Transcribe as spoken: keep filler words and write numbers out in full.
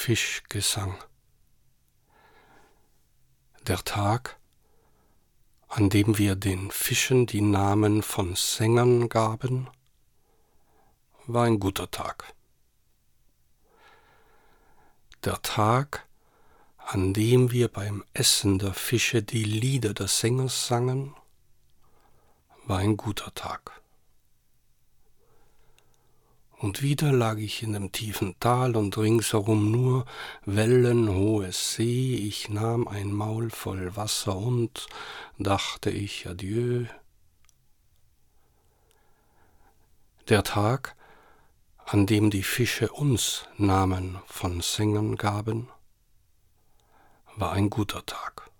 Fischgesang. Der Tag, an dem wir den Fischen die Namen von Sängern gaben, war ein guter Tag. Der Tag, an dem wir beim Essen der Fische die Lieder des Sängers sangen, war ein guter Tag. Und wieder lag ich in dem tiefen Tal und ringsherum nur wellenhohe See. Ich nahm ein Maul voll Wasser und dachte ich adieu. Der Tag, an dem die Fische uns Namen von Sängern gaben, war ein guter Tag.